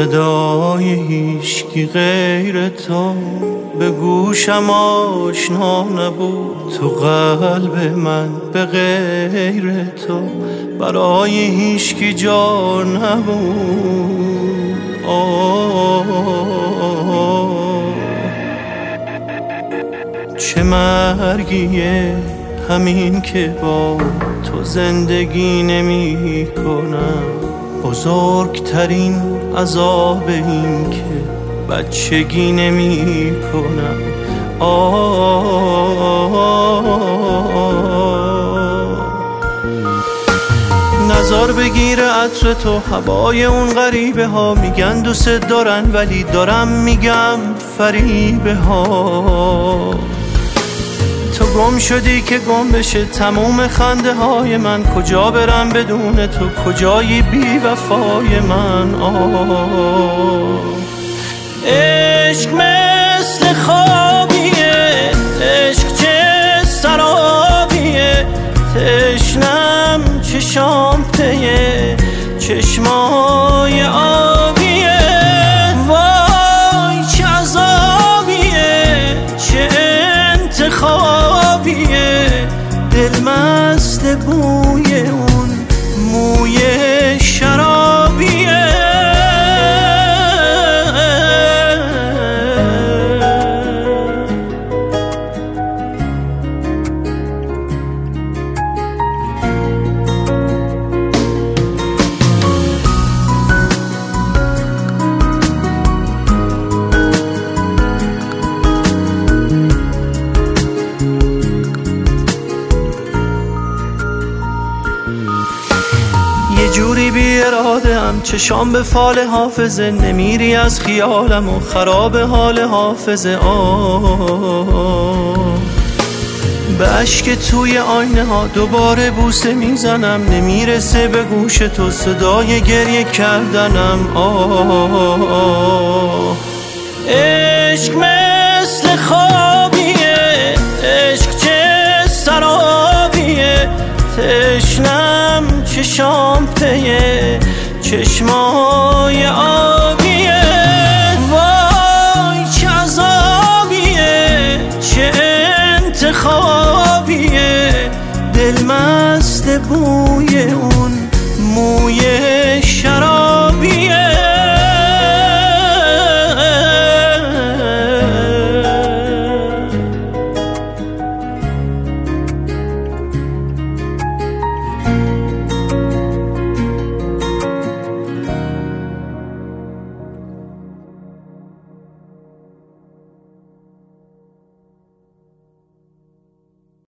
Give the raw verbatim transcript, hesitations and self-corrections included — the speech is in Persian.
صدای هیچکی غیر تو به گوشم آشنا نبود، تو قلب من به غیر تو برای هیچکی جا نبود. آه چه مرگیه همین که با تو زندگی نمی کنم، بزرگترین عذاب این که بچگی نمی کنم. نظر بگیره عطر تو، هوای اون غریبه ها، میگن دوست دارن ولی دارم میگم فریبه ها. تو گم شدی که گم بشه تموم خنده های من، کجا برم بدون تو، کجایی بی وفای من. آه عشق مثل خوابیه، عشق چه سرابیه، تشنم چشام پیه چشمای آبیه. وای چه عذابیه، چه انتخابیه، دل مست بوی اون موی شرابیه. یه جوری بی اراده هم چشام به فال حافظه، نمیری از خیالم و خراب حال حافظه. آه به عشق توی آینه ها دوباره بوسه میزنم، نمیرسه به گوش تو صدای گریه کردنم. آه عشق مثل خوابیه، عشق چه سرابیه، تشنم چشام پیه چشمای آبیه. وای چه عذابیه، چه انتخابیه، دل مست بوی اون موی شراب.